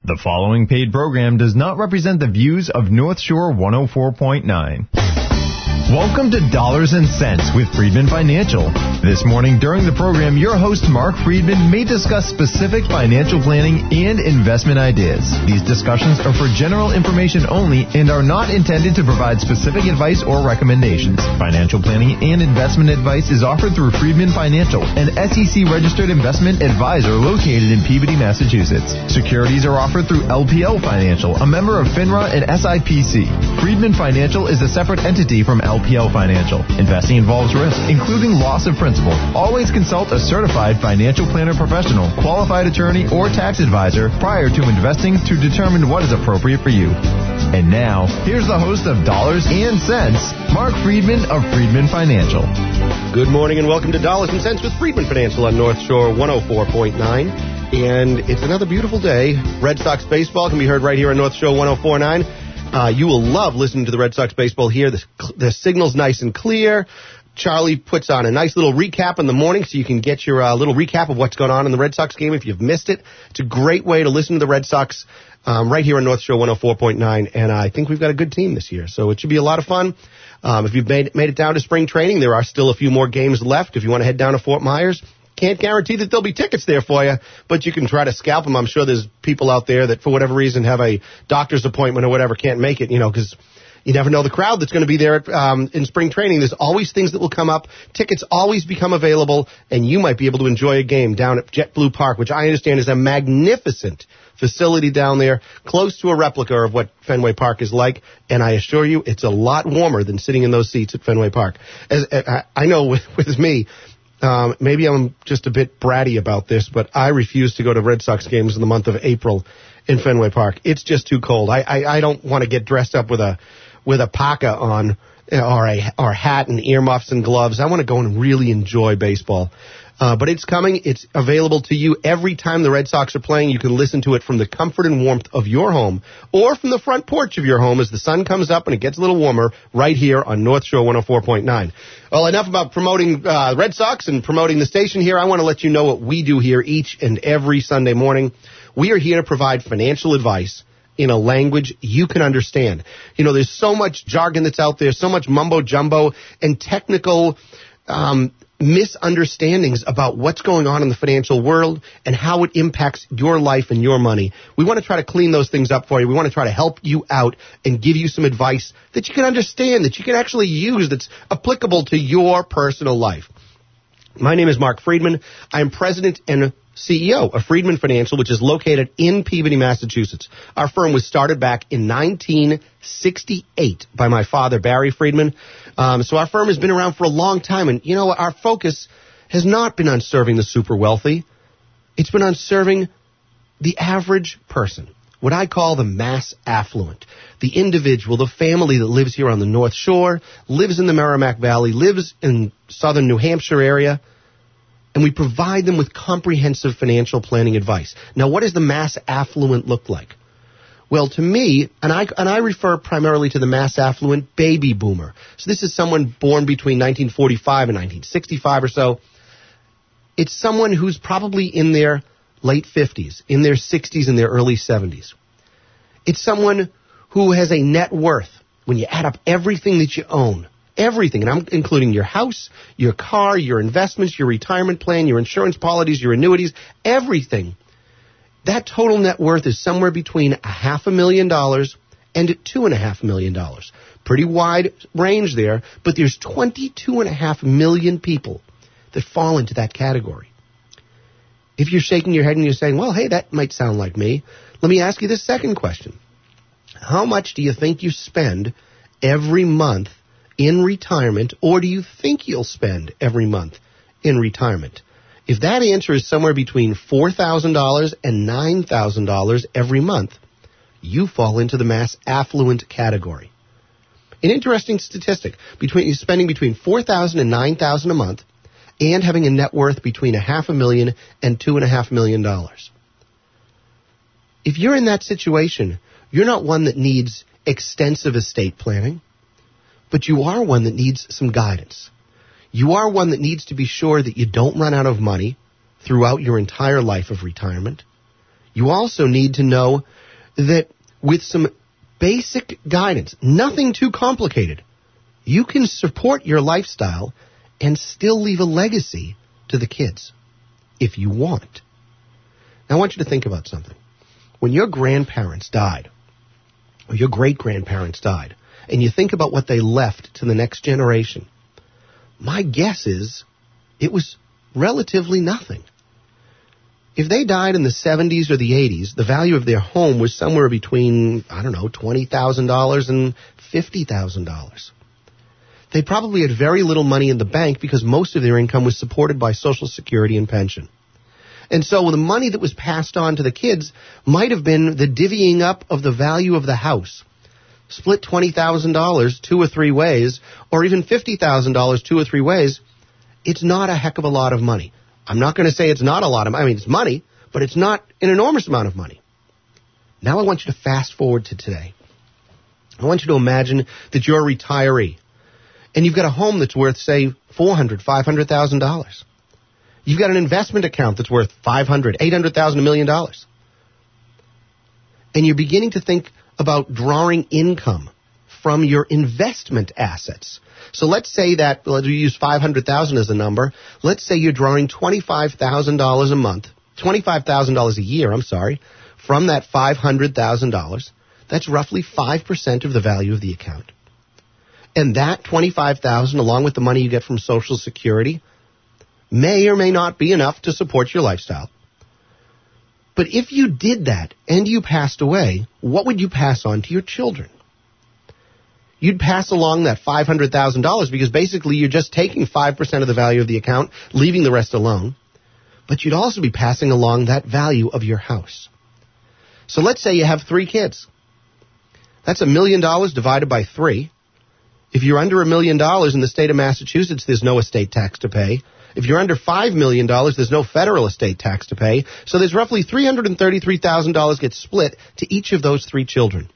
The following paid program does not represent the views of North Shore 104.9. Welcome to Dollars and Cents with Friedman Financial. This morning during the program, your host Mark Friedman may discuss specific financial planning and investment ideas. These discussions are for general information only and are not intended to provide specific advice or recommendations. Financial planning and investment advice is offered through Friedman Financial, an SEC-registered investment advisor located in Peabody, Massachusetts. Securities are offered through LPL Financial, a member of FINRA and SIPC. Friedman Financial is a separate entity from LPL Financial. Investing involves risk, including loss of principal. Always consult a certified financial planner professional, qualified attorney, or tax advisor prior to investing to determine what is appropriate for you. And now, here's the host of Dollars and Cents, Mark Friedman of Friedman Financial. Good morning and welcome to Dollars and Cents with Friedman Financial on North Shore 104.9. And it's another beautiful day. Red Sox baseball can be heard right here on North Shore 104.9. You will love listening to the Red Sox baseball here. The signal's nice and clear. Charlie puts on a nice little recap in the morning so you can get your little recap of what's going on in the Red Sox game if you've missed it. It's a great way to listen to the Red Sox right here on North Shore 104.9, and I think we've got a good team this year, so it should be a lot of fun. If you've made it down to spring training, there are still a few more games left if you want to head down to Fort Myers. Can't guarantee that there'll be tickets there for you, but you can try to scalp them. I'm sure there's people out there that, for whatever reason, have a doctor's appointment or whatever, can't make it, because you never know the crowd that's going to be there in spring training. There's always things that will come up. Tickets always become available, and you might be able to enjoy a game down at JetBlue Park, which I understand is a magnificent facility down there, close to a replica of what Fenway Park is like, and I assure you it's a lot warmer than sitting in those seats at Fenway Park. As I know with me, maybe I'm just a bit bratty about this, but I refuse to go to Red Sox games in the month of April in Fenway Park. It's just too cold. I don't want to get dressed up with a parka on or hat and earmuffs and gloves. I want to go and really enjoy baseball. But it's coming. It's available to you every time the Red Sox are playing. You can listen to it from the comfort and warmth of your home or from the front porch of your home as the sun comes up and it gets a little warmer right here on North Shore 104.9. Well, enough about promoting Red Sox and promoting the station here. I want to let you know what we do here each and every Sunday morning. We are here to provide financial advice in a language you can understand. There's so much jargon that's out there, so much mumbo-jumbo and technical misunderstandings about what's going on in the financial world and how it impacts your life and your money. We want to try to clean those things up for you. We want to try to help you out and give you some advice that you can understand, that you can actually use, that's applicable to your personal life. My name is Mark Friedman. I am president and CEO of Friedman Financial, which is located in Peabody, Massachusetts. Our firm was started back in 1968 by my father, Barry Friedman. So our firm has been around for a long time. And, our focus has not been on serving the super wealthy. It's been on serving the average person, what I call the mass affluent, the individual, the family that lives here on the North Shore, lives in the Merrimack Valley, lives in southern New Hampshire area. And we provide them with comprehensive financial planning advice. Now, what does the mass affluent look like? Well, to me, and I refer primarily to the mass affluent baby boomer. So this is someone born between 1945 and 1965 or so. It's someone who's probably in their late 50s, in their 60s, and their early 70s. It's someone who has a net worth, when you add up everything that you own, everything, and I'm including your house, your car, your investments, your retirement plan, your insurance policies, your annuities, everything. That total net worth is somewhere between $500,000 and $2.5 million. Pretty wide range there, but there's 22.5 million people that fall into that category. If you're shaking your head and you're saying, well, hey, that might sound like me, let me ask you this second question. How much do you think you spend every month in retirement, or do you think you'll spend every month in retirement? If that answer is somewhere between $4,000 and $9,000 every month, you fall into the mass affluent category. An interesting statistic, spending between $4,000 and $9,000 a month and having a net worth between $500,000 and $2.5 million. If you're in that situation, you're not one that needs extensive estate planning, but you are one that needs some guidance. You are one that needs to be sure that you don't run out of money throughout your entire life of retirement. You also need to know that with some basic guidance, nothing too complicated, you can support your lifestyle and still leave a legacy to the kids if you want. Now, I want you to think about something. When your grandparents died, or your great-grandparents died, and you think about what they left to the next generation, my guess is it was relatively nothing. If they died in the 70s or the 80s, the value of their home was somewhere between, $20,000 and $50,000. They probably had very little money in the bank because most of their income was supported by Social Security and pension. And so the money that was passed on to the kids might have been the divvying up of the value of the house. Split $20,000 two or three ways, or even $50,000 two or three ways. It's not a heck of a lot of money. I'm not going to say it's not a lot of money. I mean, it's money, but it's not an enormous amount of money. Now I want you to fast forward to today. I want you to imagine that you're a retiree, and you've got a home that's worth, say, $400,000, $500,000. You've got an investment account that's worth $500,000, $800,000, $1 million. And you're beginning to think about drawing income from your investment assets. So let's say that, let's use $500,000 as a number. Let's say you're drawing $25,000 a month, $25,000 a year, from that $500,000. That's roughly 5% of the value of the account. And that $25,000, along with the money you get from Social Security, may or may not be enough to support your lifestyle. But if you did that and you passed away, what would you pass on to your children? You'd pass along that $500,000 because basically you're just taking 5% of the value of the account, leaving the rest alone. But you'd also be passing along that value of your house. So let's say you have 3 kids. That's $1 million divided by 3. If you're under $1 million in the state of Massachusetts, there's no estate tax to pay. If you're under $5 million, there's no federal estate tax to pay. So there's roughly $333,000 gets split to each of those 3 children.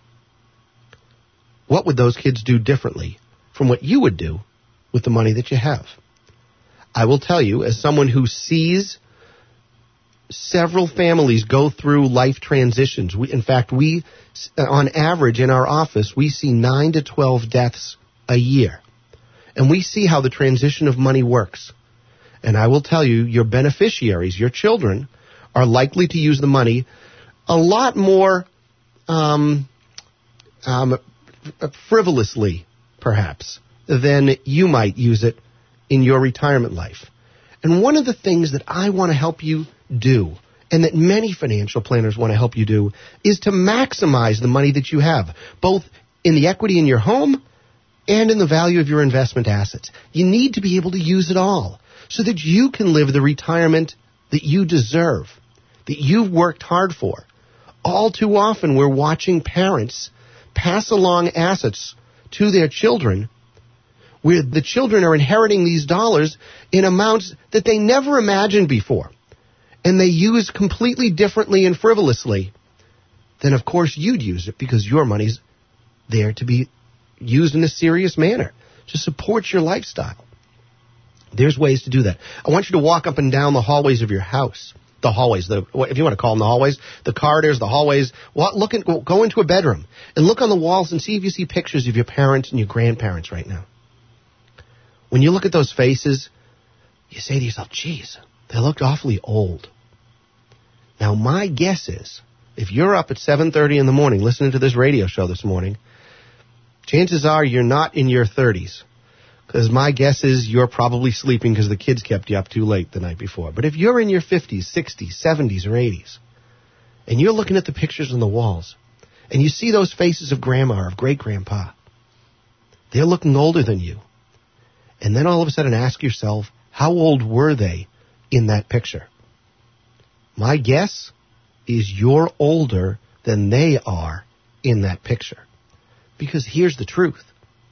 What would those kids do differently from what you would do with the money that you have? I will tell you, as someone who sees several families go through life transitions, in fact, on average in our office, we see 9 to 12 deaths a year. And we see how the transition of money works. And I will tell you, your beneficiaries, your children, are likely to use the money a lot more frivolously, perhaps, than you might use it in your retirement life. And one of the things that I want to help you do, and that many financial planners want to help you do, is to maximize the money that you have, both in the equity in your home and in the value of your investment assets. You need to be able to use it all so that you can live the retirement that you deserve, that you've worked hard for. All too often, we're watching parents pass along assets to their children where the children are inheriting these dollars in amounts that they never imagined before. And they use completely differently and frivolously than, of course, you'd use it because your money's there to be used in a serious manner to support your lifestyle. There's ways to do that. I want you to walk up and down the hallways of your house. The hallways, if you want to call them the hallways, the corridors, the hallways. Go into a bedroom and look on the walls and see if you see pictures of your parents and your grandparents right now. When you look at those faces, you say to yourself, geez, they looked awfully old. Now, my guess is, if you're up at 7:30 in the morning listening to this radio show this morning, chances are you're not in your 30s. Because my guess is you're probably sleeping because the kids kept you up too late the night before. But if you're in your 50s, 60s, 70s, or 80s, and you're looking at the pictures on the walls, and you see those faces of grandma or of great-grandpa, they're looking older than you. And then all of a sudden ask yourself, how old were they in that picture? My guess is you're older than they are in that picture. Because here's the truth.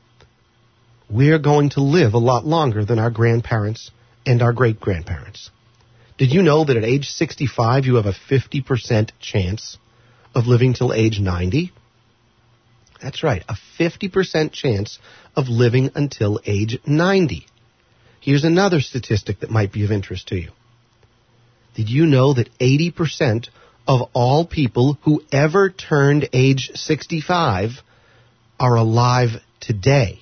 We're going to live a lot longer than our grandparents and our great-grandparents. Did you know that at age 65, you have a 50% chance of living till age 90? That's right, a 50% chance of living until age 90. Here's another statistic that might be of interest to you. Did you know that 80% of all people who ever turned age 65 are alive today.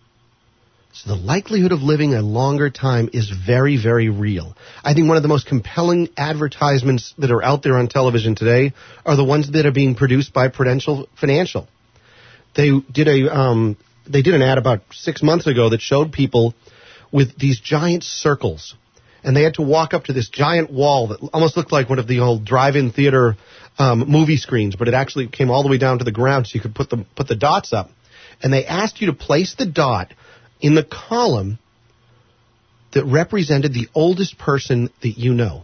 So the likelihood of living a longer time is very, very real. I think one of the most compelling advertisements that are out there on television today are the ones that are being produced by Prudential Financial. They did an ad about 6 months ago that showed people with these giant circles, and they had to walk up to this giant wall that almost looked like one of the old drive-in theater movie screens, but it actually came all the way down to the ground so you could put the dots up. And they asked you to place the dot in the column that represented the oldest person that you know.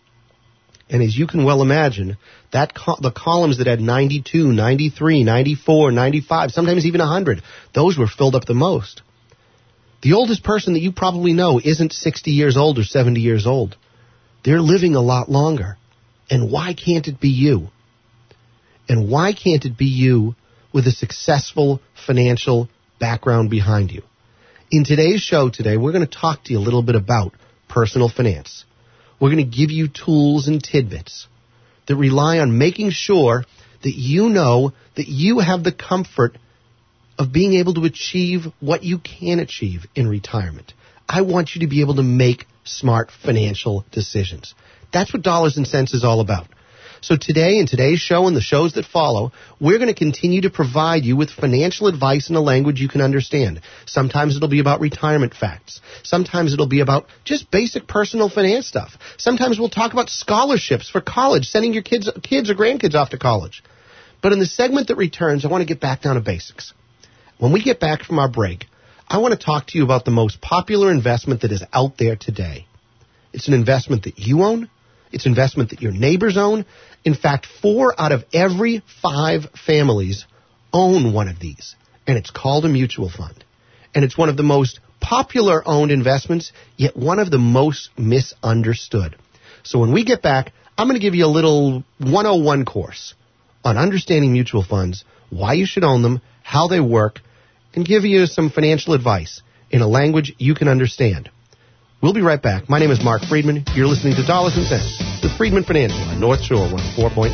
And as you can well imagine, the columns that had 92, 93, 94, 95, sometimes even 100, those were filled up the most. The oldest person that you probably know isn't 60 years old or 70 years old. They're living a lot longer. And why can't it be you? And why can't it be you with a successful financial background behind you? In today's show today, we're going to talk to you a little bit about personal finance. We're going to give you tools and tidbits that rely on making sure that you know that you have the comfort of being able to achieve what you can achieve in retirement. I want you to be able to make smart financial decisions. That's what Dollars and Cents is all about. So today, in today's show and the shows that follow, we're going to continue to provide you with financial advice in a language you can understand. Sometimes it'll be about retirement facts. Sometimes it'll be about just basic personal finance stuff. Sometimes we'll talk about scholarships for college, sending your kids or grandkids off to college. But in the segment that returns, I want to get back down to basics. When we get back from our break, I want to talk to you about the most popular investment that is out there today. It's an investment that you own. It's an investment that your neighbors own. In fact, 4 out of every 5 families own one of these, and it's called a mutual fund. And it's one of the most popular owned investments, yet one of the most misunderstood. So when we get back, I'm going to give you a little 101 course on understanding mutual funds, why you should own them, how they work, and give you some financial advice in a language you can understand. We'll be right back. My name is Mark Friedman. You're listening to Dollars and Cents with Friedman Financial on North Shore 104.9.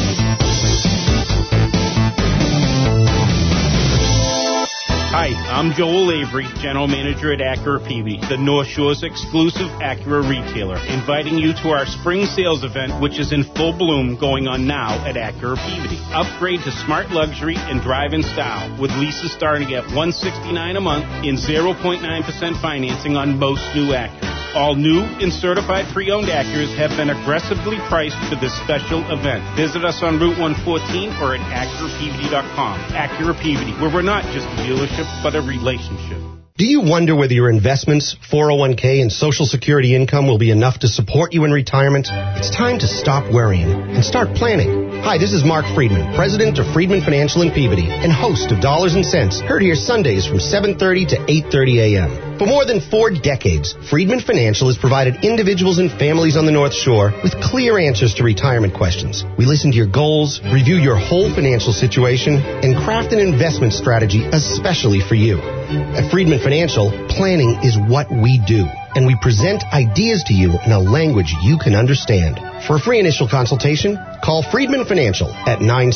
Hi, I'm Joel Avery, General Manager at Acura Peavey, the North Shore's exclusive Acura retailer, inviting you to our spring sales event, which is in full bloom going on now at Acura Peavey. Upgrade to smart luxury and drive-in style, with leases starting at $169 a month in 0.9% financing on most new Acuras. All new and certified pre-owned Acuras have been aggressively priced for this special event. Visit us on Route 114 or at AcuraPeavey.com. Acura Peavey, where we're not just a dealership, but a relationship. Do you wonder whether your investments, 401k, and Social Security income will be enough to support you in retirement? It's time to stop worrying and start planning. Hi, this is Mark Friedman, president of Friedman Financial in Peabody and host of Dollars and Cents, heard here Sundays from 7:30 to 8:30 a.m. For more than 4 decades, Friedman Financial has provided individuals and families on the North Shore with clear answers to retirement questions. We listen to your goals, review your whole financial situation, and craft an investment strategy especially for you. At Friedman Financial, planning is what we do, and we present ideas to you in a language you can understand. For a free initial consultation, call Friedman Financial at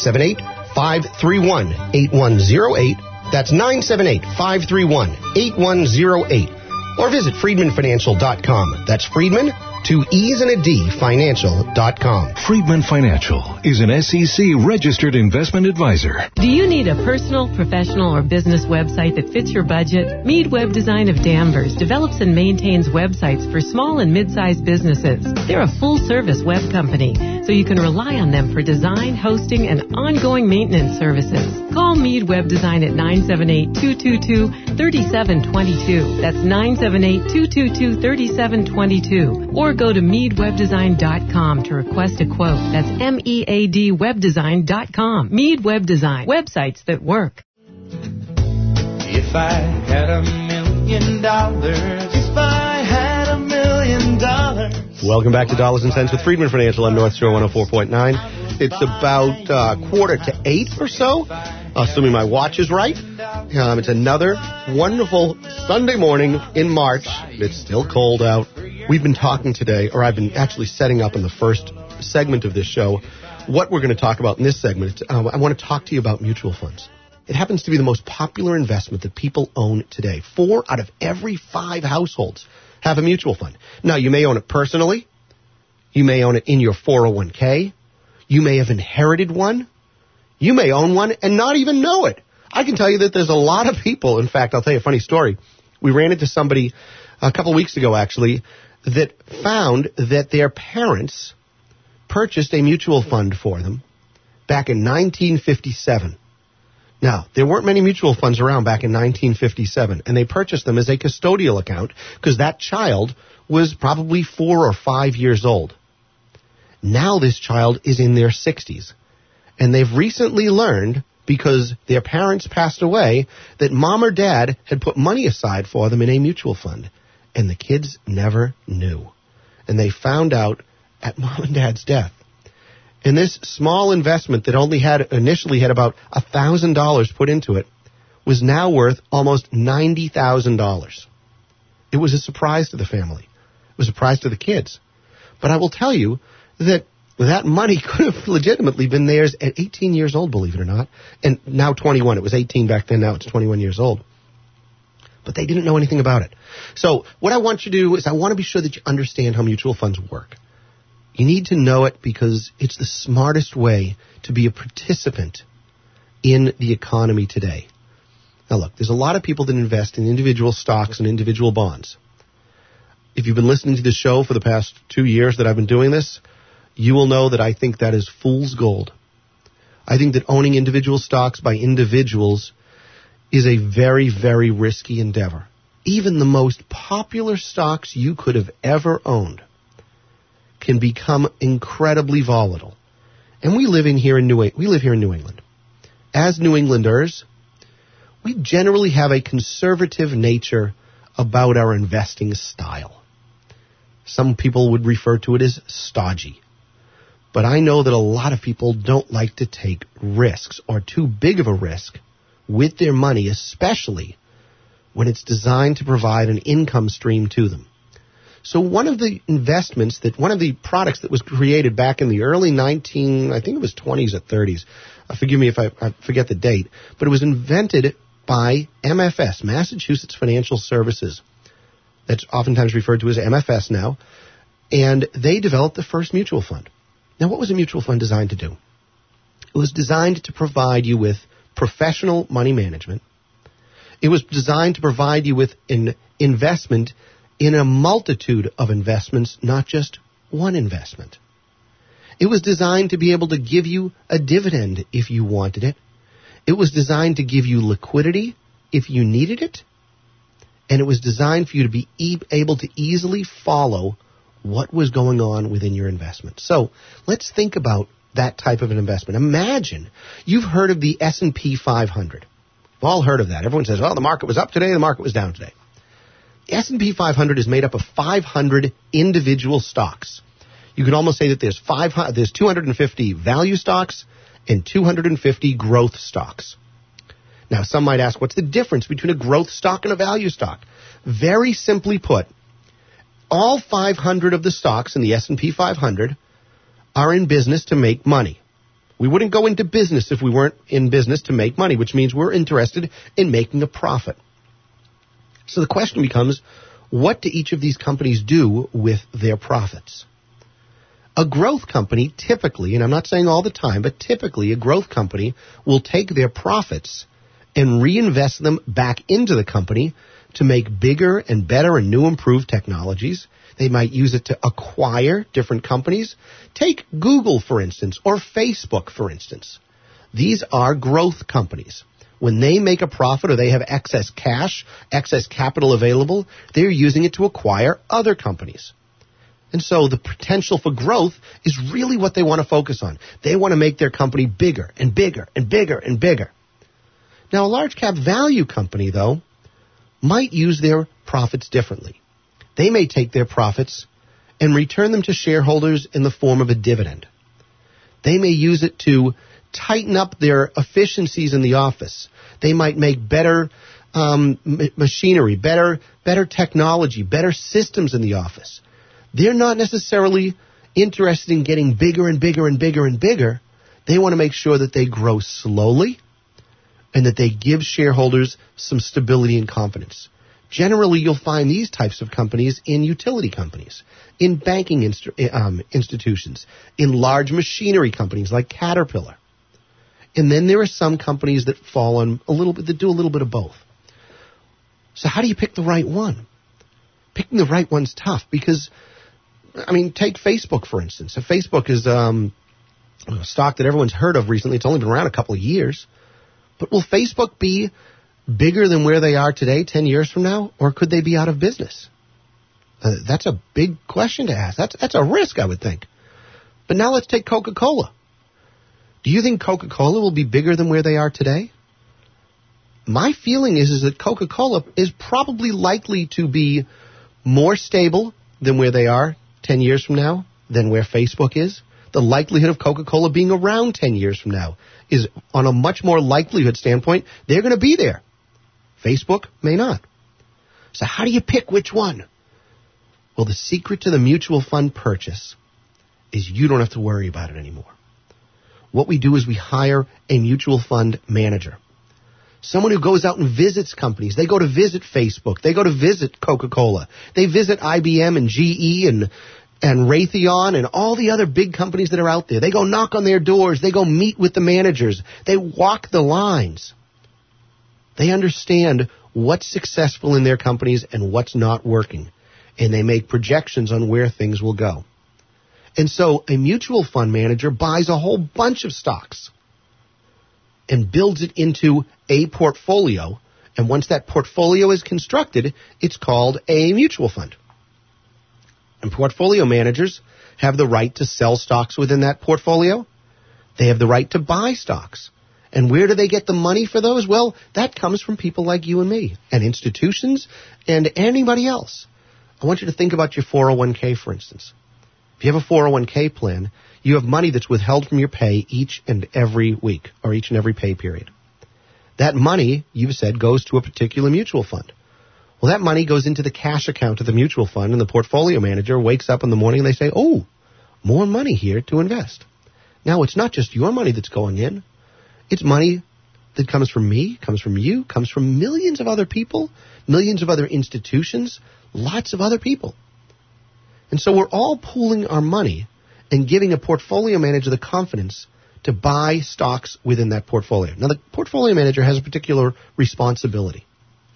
978-531-8108. That's 978-531-8108. Or visit friedmanfinancial.com. That's Friedman, 2 E's and a D, financial.com. Friedman Financial is an SEC registered investment advisor. Do you need a personal, professional, or business website that fits your budget? Mead Web Design of Danvers develops and maintains websites for small and mid-sized businesses. They're a full-service web company, so you can rely on them for design, hosting, and ongoing maintenance services. Call Mead Web Design at 978-222-3722. That's 978-222-3722. Or go to meadwebdesign.com to request a quote. That's MEAD webdesign.com. Mead Web Design. Websites that work. If I had $1 million, if I had $1 million. Welcome back to Dollars and Cents with Friedman Financial on North Shore 104.9. It's about 7:45 or so, assuming my watch is right. It's another wonderful Sunday morning in March. It's still cold out. We've been talking today, or I've been actually setting up in the first segment of this show, what we're going to talk about in this segment. I want to talk to you about mutual funds. It happens to be the most popular investment that people own today. 4 out of every 5 households have a mutual fund. Now, you may own it personally. You may own it in your 401k. You may have inherited one. You may own one and not even know it. I can tell you that there's a lot of people. In fact, I'll tell you a funny story. We ran into somebody a couple of weeks ago, actually, that found that their parents purchased a mutual fund for them back in 1957. Now, there weren't many mutual funds around back in 1957, and they purchased them as a custodial account because that child was probably 4 or 5 years old. Now this child is in their 60s, and they've recently learned, because their parents passed away, that mom or dad had put money aside for them in a mutual fund, and the kids never knew. And they found out at mom and dad's death. And this small investment that only initially had about $1,000 put into it was now worth almost $90,000. It was a surprise to the family. It was a surprise to the kids. But I will tell you that money could have legitimately been theirs at 18 years old, believe it or not, and now 21. It was 18 back then, now it's 21 years old. But they didn't know anything about it. So what I want you to do is I want to be sure that you understand how mutual funds work. You need to know it because it's the smartest way to be a participant in the economy today. Now look, there's a lot of people that invest in individual stocks and individual bonds. If you've been listening to this show for the past 2 years that I've been doing this, you will know that I think that is fool's gold. I think that owning individual stocks by individuals is a very, very risky endeavor. Even the most popular stocks you could have ever owned can become incredibly volatile. And we live here in New England. As New Englanders, we generally have a conservative nature about our investing style. Some people would refer to it as stodgy. But I know that a lot of people don't like to take risks or too big of a risk with their money, especially when it's designed to provide an income stream to them. So one of the products that was created back in the early 20s or 30s, forgive me if I forget the date, but it was invented by MFS, Massachusetts Financial Services. That's oftentimes referred to as MFS now. And they developed the first mutual fund. Now, what was a mutual fund designed to do? It was designed to provide you with professional money management. It was designed to provide you with an investment in a multitude of investments, not just one investment. It was designed to be able to give you a dividend if you wanted it. It was designed to give you liquidity if you needed it. And it was designed for you to be able to easily follow what was going on within your investment. So let's think about that type of an investment. Imagine you've heard of the S&P 500. We've all heard of that. Everyone says, well, the market was up today, the market was down today. The S&P 500 is made up of 500 individual stocks. You could almost say that there's 250 value stocks and 250 growth stocks. Now, some might ask, what's the difference between a growth stock and a value stock? Very simply put, all 500 of the stocks in the S&P 500 are in business to make money. We wouldn't go into business if we weren't in business to make money, which means we're interested in making a profit. So the question becomes, what do each of these companies do with their profits? A growth company typically, and I'm not saying all the time, but typically a growth company will take their profits and reinvest them back into the company to make bigger and better and new improved technologies. They might use it to acquire different companies. Take Google, for instance, or Facebook, for instance. These are growth companies. When they make a profit or they have excess cash, excess capital available, they're using it to acquire other companies. And so the potential for growth is really what they want to focus on. They want to make their company bigger and bigger and bigger and bigger. Now, a large cap value company, though, might use their profits differently. They may take their profits and return them to shareholders in the form of a dividend. They may use it to tighten up their efficiencies in the office. They might make better machinery, better technology, better systems in the office. They're not necessarily interested in getting bigger and bigger and bigger and bigger, they want to make sure that they grow slowly and that they give shareholders some stability and confidence. Generally, you'll find these types of companies in utility companies, in banking institutions, in large machinery companies like Caterpillar. And then there are some companies that fall on that do a little bit of both. So how do you pick the right one? Picking the right one's tough because, take Facebook, for instance. If Facebook is a stock that everyone's heard of recently. It's only been around a couple of years. But will Facebook be bigger than where they are today 10 years from now? Or could they be out of business? That's a big question to ask. That's a risk, I would think. But now let's take Coca-Cola. Do you think Coca-Cola will be bigger than where they are today? My feeling is that Coca-Cola is probably likely to be more stable than where they are 10 years from now than where Facebook is. The likelihood of Coca-Cola being around 10 years from now is, on a much more likelihood standpoint, they're going to be there. Facebook may not. So how do you pick which one? Well, the secret to the mutual fund purchase is you don't have to worry about it anymore. What we do is we hire a mutual fund manager. Someone who goes out and visits companies. They go to visit Facebook. They go to visit Coca-Cola. They visit IBM and GE and Raytheon and all the other big companies that are out there. They go knock on their doors. They go meet with the managers. They walk the lines. They understand what's successful in their companies and what's not working. And they make projections on where things will go. And so a mutual fund manager buys a whole bunch of stocks and builds it into a portfolio. And once that portfolio is constructed, it's called a mutual fund. And portfolio managers have the right to sell stocks within that portfolio. They have the right to buy stocks. And where do they get the money for those? Well, that comes from people like you and me, and institutions, and anybody else. I want you to think about your 401k, for instance. If you have a 401k plan, you have money that's withheld from your pay each and every week, or each and every pay period. That money, you've said, goes to a particular mutual fund. Well, that money goes into the cash account of the mutual fund, and the portfolio manager wakes up in the morning and they say, oh, more money here to invest. Now, it's not just your money that's going in. It's money that comes from me, comes from you, comes from millions of other people, millions of other institutions, lots of other people. And so we're all pooling our money and giving a portfolio manager the confidence to buy stocks within that portfolio. Now, the portfolio manager has a particular responsibility.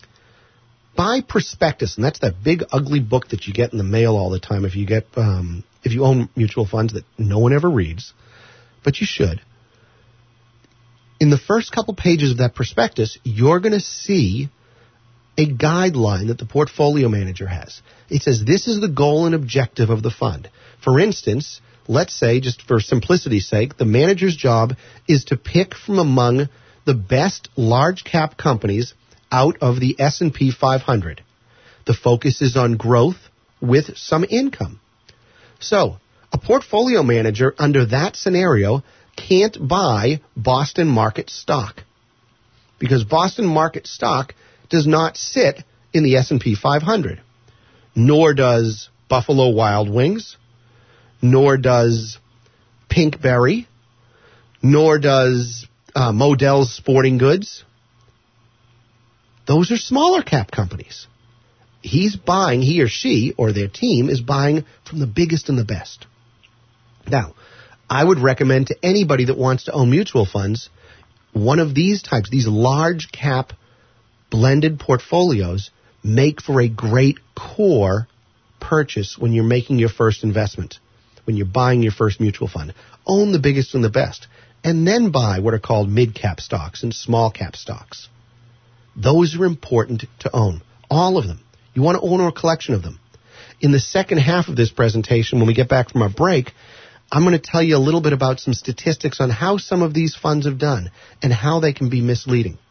Buy prospectus, and that's that big, ugly book that you get in the mail all the time if you own mutual funds that no one ever reads, but you should. In the first couple pages of that prospectus, you're going to see a guideline that the portfolio manager has. It says this is the goal and objective of the fund. For instance, let's say, just for simplicity's sake, the manager's job is to pick from among the best large cap companies out of the S&P 500. The focus is on growth with some income. So, a portfolio manager under that scenario can't buy Boston Market stock because Boston Market stock does not sit in the S&P 500, nor does Buffalo Wild Wings, nor does Pinkberry, nor does Modell's Sporting Goods. Those are smaller cap companies. He or she, or their team, is buying from the biggest and the best. Now, I would recommend to anybody that wants to own mutual funds, one of these types, these large cap blended portfolios, make for a great core purchase when you're making your first investment, when you're buying your first mutual fund. Own the biggest and the best, and then buy what are called mid-cap stocks and small-cap stocks. Those are important to own, all of them. You want to own a collection of them. In the second half of this presentation, when we get back from our break, I'm going to tell you a little bit about some statistics on how some of these funds have done and how they can be misleading.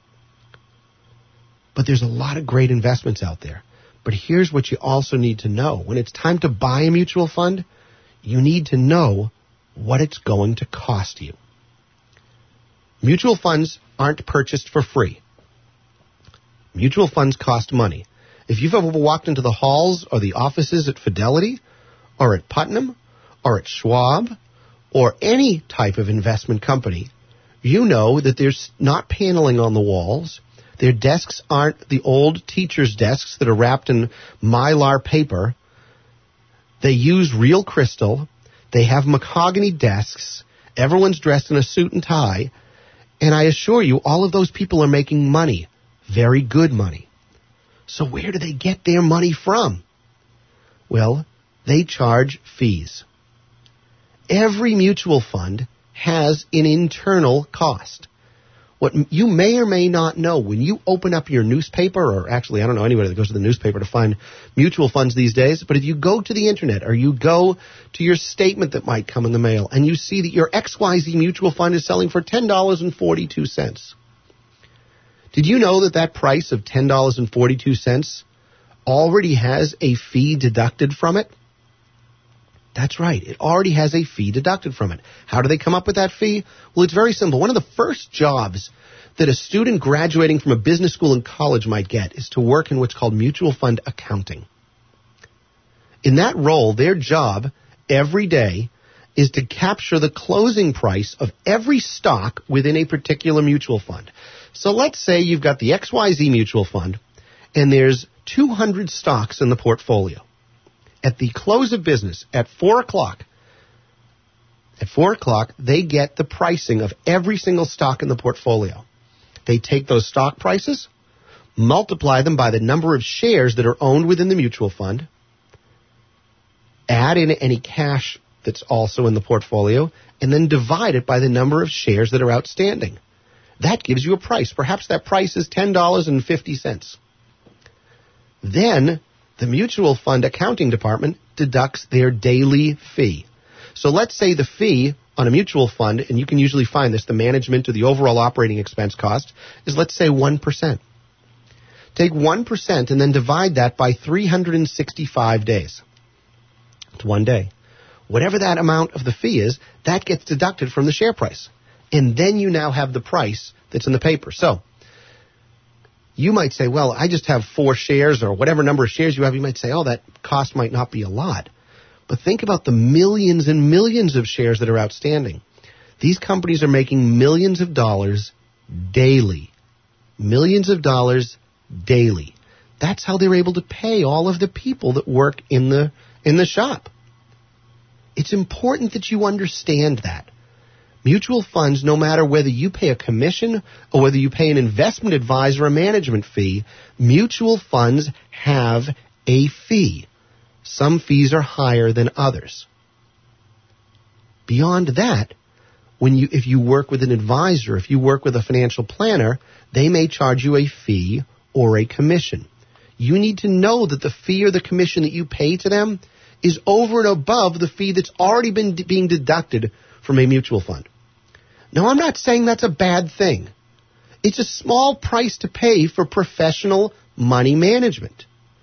But there's a lot of great investments out there. But here's what you also need to know. When it's time to buy a mutual fund, you need to know what it's going to cost you. Mutual funds aren't purchased for free. Mutual funds cost money. If you've ever walked into the halls or the offices at Fidelity or at Putnam are at Schwab or any type of investment company, you know that there's not paneling on the walls. Their desks aren't the old teachers' desks that are wrapped in mylar paper. They use real crystal. They have mahogany desks. Everyone's dressed in a suit and tie. And I assure you, all of those people are making money, very good money. So where do they get their money from? Well, they charge fees. Every mutual fund has an internal cost. What you may or may not know, when you open up your newspaper, or actually I don't know anybody that goes to the newspaper to find mutual funds these days, but if you go to the internet or you go to your statement that might come in the mail and you see that your XYZ mutual fund is selling for $10.42. Did you know that that price of $10.42 already has a fee deducted from it? That's right. It already has a fee deducted from it. How do they come up with that fee? Well, it's very simple. One of the first jobs that a student graduating from a business school in college might get is to work in what's called mutual fund accounting. In that role, their job every day is to capture the closing price of every stock within a particular mutual fund. So let's say you've got the XYZ mutual fund, and there's 200 stocks in the portfolio. At the close of business, at 4 o'clock, they get the pricing of every single stock in the portfolio. They take those stock prices, multiply them by the number of shares that are owned within the mutual fund, add in any cash that's also in the portfolio, and then divide it by the number of shares that are outstanding. That gives you a price. Perhaps that price is $10.50. Then the mutual fund accounting department deducts their daily fee. So let's say the fee on a mutual fund, and you can usually find this, the management or the overall operating expense cost, is let's say 1%. Take 1% and then divide that by 365 days. It's 1 day. Whatever that amount of the fee is, that gets deducted from the share price. And then you now have the price that's in the paper. So you might say, well, I just have 4 shares or whatever number of shares you have. You might say, oh, that cost might not be a lot. But think about the millions and millions of shares that are outstanding. These companies are making millions of dollars daily. Millions of dollars daily. That's how they're able to pay all of the people that work in the shop. It's important that you understand that. Mutual funds, no matter whether you pay a commission or whether you pay an investment advisor a management fee, mutual funds have a fee. Some fees are higher than others. Beyond that, if you work with an advisor, if you work with a financial planner, they may charge you a fee or a commission. You need to know that the fee or the commission that you pay to them is over and above the fee that's already been being deducted from a mutual fund. Now, I'm not saying that's a bad thing. It's a small price to pay for professional money management.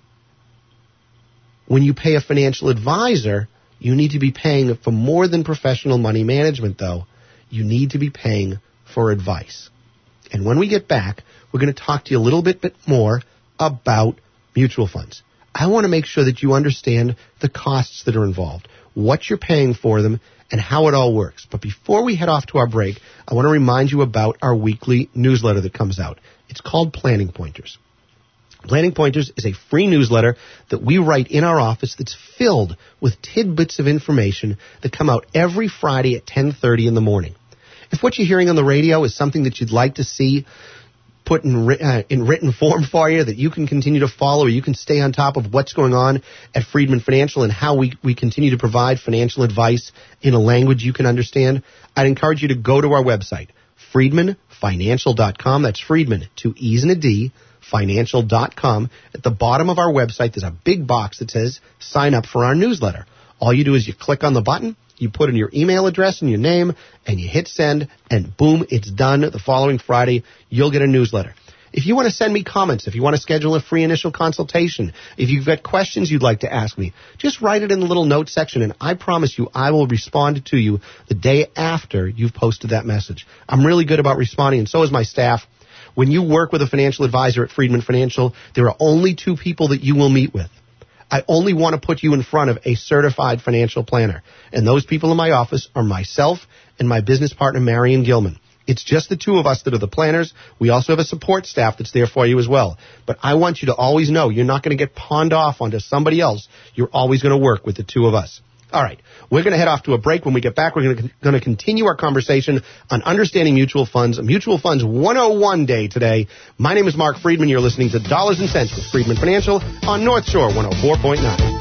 When you pay a financial advisor, you need to be paying for more than professional money management, though. You need to be paying for advice. And when we get back, we're going to talk to you a little bit more about mutual funds. I want to make sure that you understand the costs that are involved, what you're paying for them, and how it all works. But before we head off to our break, I want to remind you about our weekly newsletter that comes out. It's called Planning Pointers. Planning Pointers is a free newsletter that we write in our office that's filled with tidbits of information that come out every Friday at 10:30 in the morning. If what you're hearing on the radio is something that you'd like to see put in written form for you, that you can continue to follow, or you can stay on top of what's going on at Friedman Financial and how we continue to provide financial advice in a language you can understand, I'd encourage you to go to our website, friedmanfinancial.com. That's Friedman, 2 E's and a D, financial.com. At the bottom of our website, there's a big box that says sign up for our newsletter. All you do is you click on the button, you put in your email address and your name, and you hit send, and boom, it's done. The following Friday, you'll get a newsletter. If you want to send me comments, if you want to schedule a free initial consultation, if you've got questions you'd like to ask me, just write it in the little note section, and I promise you I will respond to you the day after you've posted that message. I'm really good about responding, and so is my staff. When you work with a financial advisor at Friedman Financial, there are only 2 people that you will meet with. I only want to put you in front of a certified financial planner. And those people in my office are myself and my business partner, Marion Gilman. It's just the two of us that are the planners. We also have a support staff that's there for you as well. But I want you to always know you're not going to get pawned off onto somebody else. You're always going to work with the two of us. All right, we're going to head off to a break. When we get back, we're going to continue our conversation on understanding mutual funds. Mutual Funds 101 day today. My name is Mark Friedman. You're listening to Dollars and Cents with Friedman Financial on North Shore 104.9.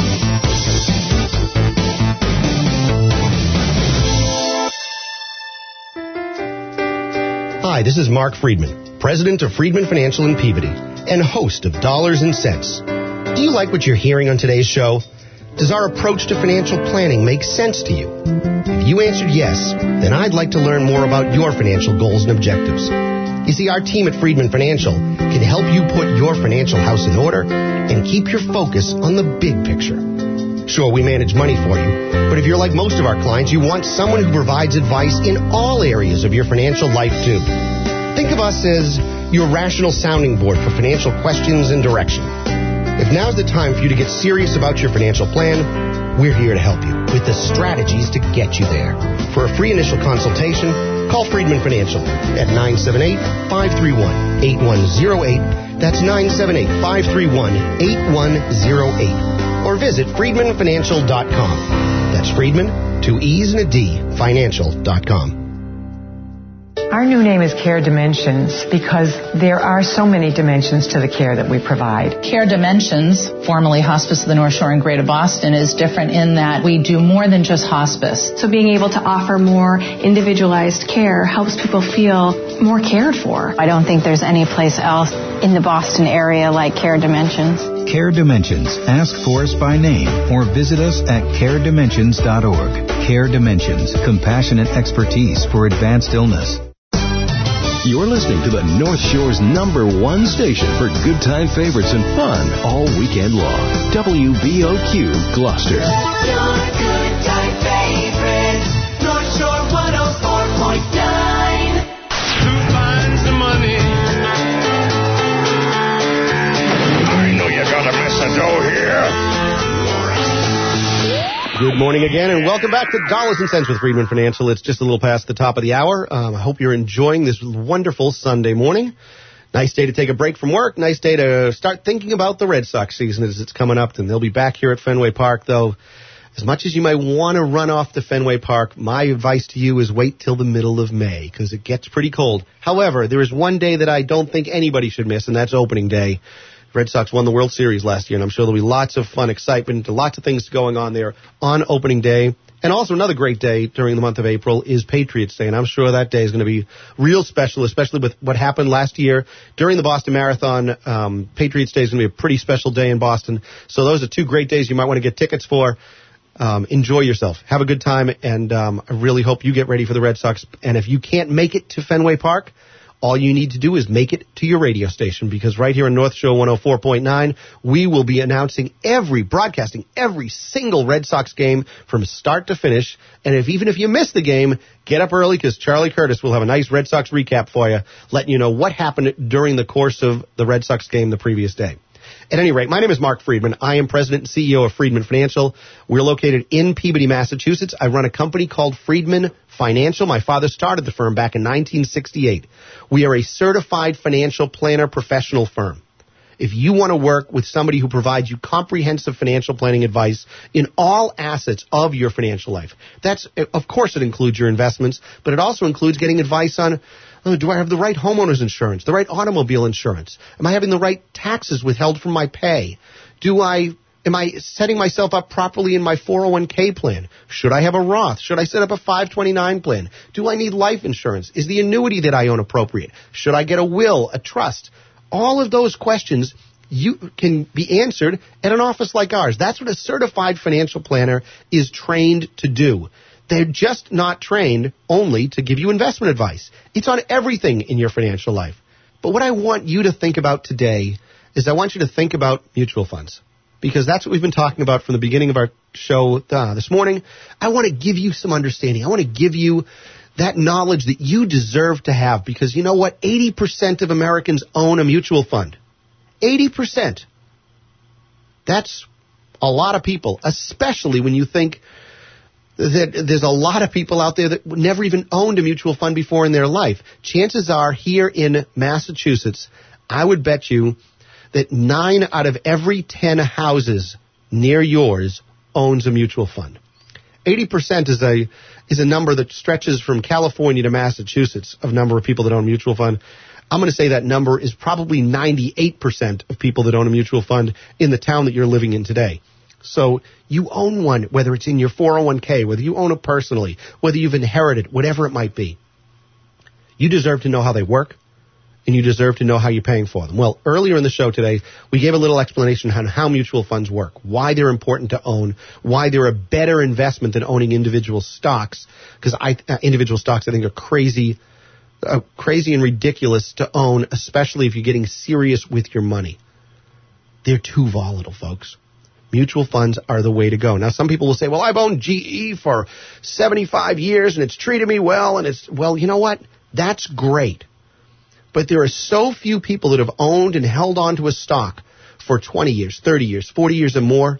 Hi, this is Mark Friedman, president of Friedman Financial in Peabody and host of Dollars and Cents. Do you like what you're hearing on today's show? Does our approach to financial planning make sense to you? If you answered yes, then I'd like to learn more about your financial goals and objectives. You see, our team at Friedman Financial can help you put your financial house in order and keep your focus on the big picture. Sure, we manage money for you, but if you're like most of our clients, you want someone who provides advice in all areas of your financial life, too. Think of us as your rational sounding board for financial questions and direction. If now's the time for you to get serious about your financial plan, we're here to help you with the strategies to get you there. For a free initial consultation, call Friedman Financial at 978-531-8108. That's 978-531-8108. Or visit friedmanfinancial.com. That's Friedman, 2 E's and a D, financial.com. Our new name is Care Dimensions because there are so many dimensions to the care that we provide. Care Dimensions, formerly Hospice of the North Shore and Greater Boston, is different in that we do more than just hospice. So being able to offer more individualized care helps people feel more cared for. I don't think there's any place else in the Boston area like Care Dimensions. Care Dimensions. Ask for us by name or visit us at caredimensions.org. Care Dimensions. Compassionate expertise for advanced illness. You're listening to the North Shore's #1 station for good time favorites and fun all weekend long. WBOQ Gloucester. Your good time favorites. North Shore 104.9. Who finds the money? I know you got a mess of dough here. Good morning again, and welcome back to Dollars and Cents with Friedman Financial. It's just a little past the top of the hour. I hope you're enjoying this wonderful Sunday morning. Nice day to take a break from work. Nice day to start thinking about the Red Sox season as it's coming up. And they'll be back here at Fenway Park, though. As much as you might want to run off to Fenway Park, my advice to you is wait till the middle of May, because it gets pretty cold. However, there is one day that I don't think anybody should miss, and that's opening day. Red Sox won the World Series last year, and I'm sure there'll be lots of fun, excitement, lots of things going on there on opening day. And also another great day during the month of April is Patriots Day, and I'm sure that day is going to be real special, especially with what happened last year during the Boston Marathon. Patriots Day is going to be a pretty special day in Boston. So those are two great days you might want to get tickets for. Enjoy yourself. Have a good time, and I really hope you get ready for the Red Sox. And if you can't make it to Fenway Park, all you need to do is make it to your radio station, because right here in North Shore 104.9, we will be broadcasting every single Red Sox game from start to finish. And even if you miss the game, get up early, because Charlie Curtis will have a nice Red Sox recap for you, letting you know what happened during the course of the Red Sox game the previous day. At any rate, my name is Mark Friedman. I am president and CEO of Friedman Financial. We're located in Peabody, Massachusetts. I run a company called Friedman Financial. My father started the firm back in 1968. We are a certified financial planner professional firm. If you want to work with somebody who provides you comprehensive financial planning advice in all assets of your financial life, of course it includes your investments, but it also includes getting advice on, do I have the right homeowner's insurance, the right automobile insurance? Am I having the right taxes withheld from my pay? Am I setting myself up properly in my 401k plan? Should I have a Roth? Should I set up a 529 plan? Do I need life insurance? Is the annuity that I own appropriate? Should I get a will, a trust? All of those questions you can be answered at an office like ours. That's what a certified financial planner is trained to do. They're just not trained only to give you investment advice. It's on everything in your financial life. But what I want you to think about today is I want you to think about mutual funds, because that's what we've been talking about from the beginning of our show this morning. I want to give you some understanding. I want to give you that knowledge that you deserve to have, because you know what? 80% of Americans own a mutual fund. 80%. That's A lot of people, especially when you think that there's a lot of people out there that never even owned a mutual fund before in their life. Chances are here in Massachusetts, I would bet you that 9 out of every 10 houses near yours owns a mutual fund. 80% is a number that stretches from California to Massachusetts of number of people that own a mutual fund. I'm going to say that number is probably 98% of people that own a mutual fund in the town that you're living in today. So you own one, whether it's in your 401k, whether you own it personally, whether you've inherited, whatever it might be. You deserve to know how they work, and you deserve to know how you're paying for them. Well, earlier in the show today, we gave a little explanation on how mutual funds work, why they're important to own, why they're a better investment than owning individual stocks, because individual stocks I think are crazy and ridiculous to own, especially if you're getting serious with your money. They're too volatile, folks. Mutual funds are the way to go. Now, some people will say, well, I've owned GE for 75 years, and it's treated me well, and well, you know what? That's great. But there are so few people that have owned and held on to a stock for 20 years, 30 years, 40 years or more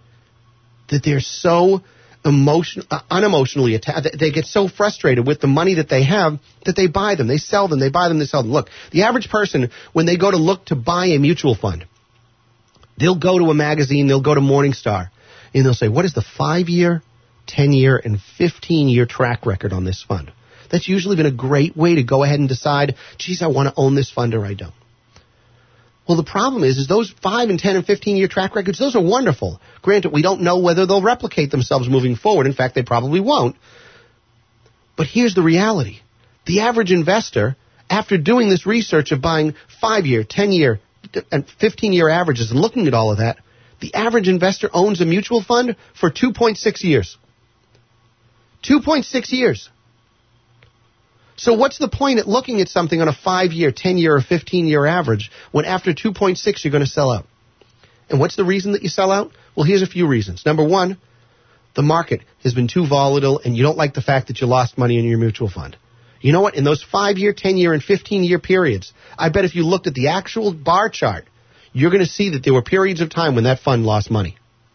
that they're so unemotionally attached. They get so frustrated with the money that they have that they buy them. They sell them. They buy them. They sell them. Look, the average person, when they go to look to buy a mutual fund, they'll go to a magazine, they'll go to Morningstar, and they'll say, what is the 5-year, 10-year, and 15-year track record on this fund? That's usually been a great way to go ahead and decide, geez, I want to own this fund or I don't. Well, the problem is those 5 and 10 and 15-year track records, those are wonderful. Granted, we don't know whether they'll replicate themselves moving forward. In fact, they probably won't. But here's the reality. The average investor, after doing this research of buying 5-year, 10-year, and 15-year averages and looking at all of that, the average investor owns a mutual fund for 2.6 years. 2.6 years. So what's the point at looking at something on a 5-year, 10-year, or 15-year average when after 2.6 you're going to sell out? And what's the reason that you sell out? Well, here's a few reasons. Number one, the market has been too volatile and you don't like the fact that you lost money in your mutual fund. You know what? In those 5-year, 10-year, and 15-year periods, I bet if you looked at the actual bar chart, you're going to see that there were periods of time when that fund lost money.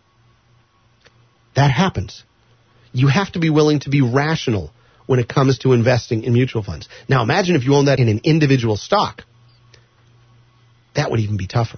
That happens. You have to be willing to be rational when it comes to investing in mutual funds. Now, imagine if you own that in an individual stock. That would even be tougher.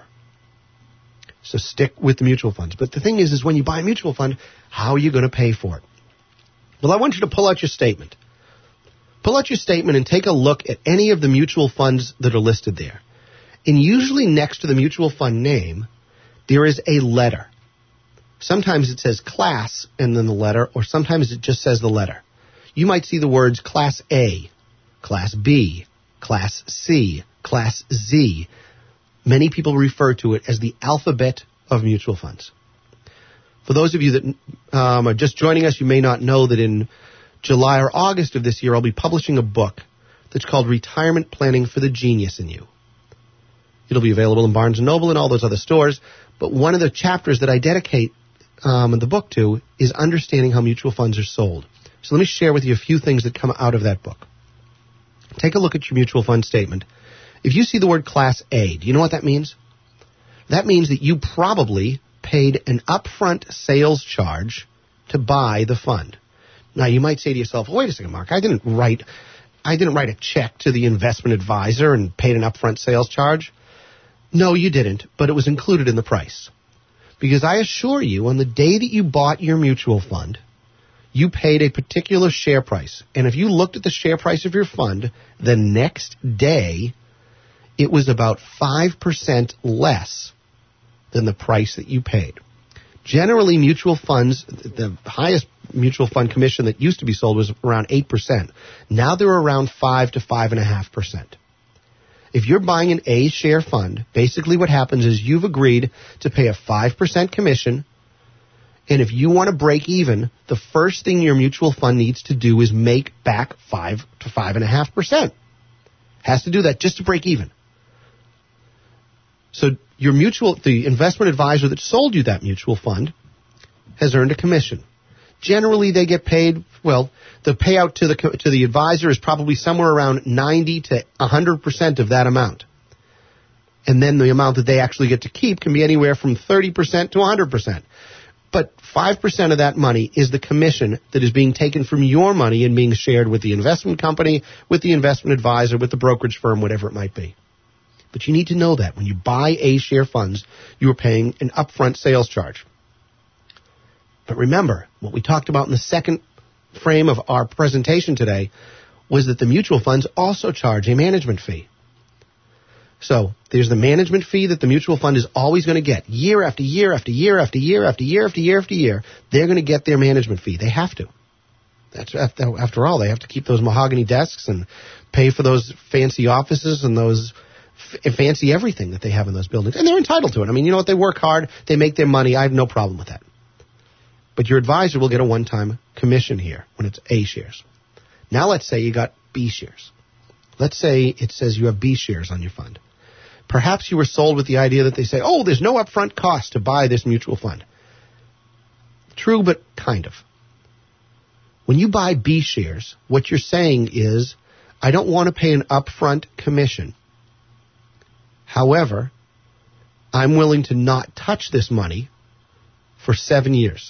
So stick with the mutual funds. But the thing is when you buy a mutual fund, how are you going to pay for it? Well, I want you to pull out your statement. Pull out your statement and take a look at any of the mutual funds that are listed there. And usually next to the mutual fund name, there is a letter. Sometimes it says class and then the letter, or sometimes it just says the letter. You might see the words Class A, Class B, Class C, Class Z. Many people refer to it as the alphabet of mutual funds. For those of you that are just joining us, you may not know that in July or August of this year, I'll be publishing a book that's called Retirement Planning for the Genius in You. It'll be available in Barnes & Noble and all those other stores. But one of the chapters that I dedicate the book to is understanding how mutual funds are sold. So let me share with you a few things that come out of that book. Take a look at your mutual fund statement. If you see the word Class A, do you know what that means? That means that you probably paid an upfront sales charge to buy the fund. Now, you might say to yourself, wait a second, Mark, I didn't write a check to the investment advisor and paid an upfront sales charge. No, you didn't, but it was included in the price. Because I assure you, on the day that you bought your mutual fund, you paid a particular share price. And if you looked at the share price of your fund, the next day, it was about 5% less than the price that you paid. Generally, mutual funds, the highest mutual fund commission that used to be sold was around 8%. Now they're around 5 to 5.5%. If you're buying an A share fund, basically what happens is you've agreed to pay a 5% commission. And if you want to break even, the first thing your mutual fund needs to do is make back 5 to 5.5%. Has to do that just to break even. So the investment advisor that sold you that mutual fund has earned a commission. Generally, they get paid, well, the payout to the advisor is probably somewhere around 90 to 100% of that amount. And then the amount that they actually get to keep can be anywhere from 30% to 100%. But 5% of that money is the commission that is being taken from your money and being shared with the investment company, with the investment advisor, with the brokerage firm, whatever it might be. But you need to know that when you buy A-share funds, you are paying an upfront sales charge. But remember, what we talked about in the second frame of our presentation today was that the mutual funds also charge a management fee. So there's the management fee that the mutual fund is always going to get. Year after year after year after year after year after year after year, they're going to get their management fee. They have to. That's after all, they have to keep those mahogany desks and pay for those fancy offices and those fancy everything that they have in those buildings. And they're entitled to it. I mean, you know what? They work hard. They make their money. I have no problem with that. But your advisor will get a one-time commission here when it's A shares. Now let's say you got B shares. Let's say it says you have B shares on your fund. Perhaps you were sold with the idea that they say, oh, there's no upfront cost to buy this mutual fund. True, but kind of. When you buy B shares, what you're saying is, I don't want to pay an upfront commission. However, I'm willing to not touch this money for 7 years.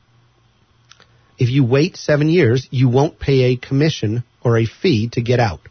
If you wait 7 years, you won't pay a commission or a fee to get out.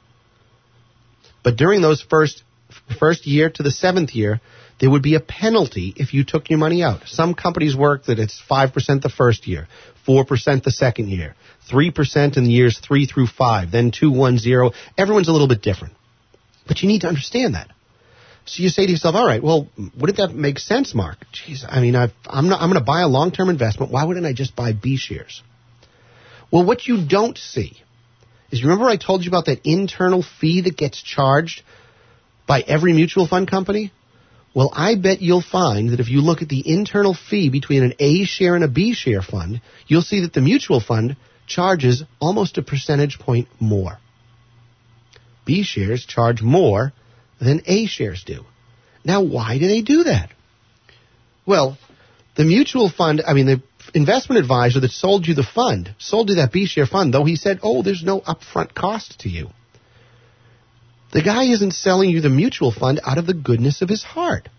But during those first year to the 7th year, there would be a penalty if you took your money out. Some companies work that it's 5% the first year, 4% the second year, 3% in years 3 through 5, then 2, 1, 0. Everyone's a little bit different. But you need to understand that. So you say to yourself, all right, well, wouldn't that make sense, Mark? Jeez, I mean, I'm going to buy a long-term investment. Why wouldn't I just buy B shares? Well, what you don't see is, remember I told you about that internal fee that gets charged by every mutual fund company? Well, I bet you'll find that if you look at the internal fee between an A share and a B share fund, you'll see that the mutual fund charges almost a percentage point more. B shares charge more than A shares do. Now, why do they do that? Well, the mutual fund, the investment advisor that sold you the fund, sold you that B share fund, though he said, oh, there's no upfront cost to you. The guy isn't selling you the mutual fund out of the goodness of his heart.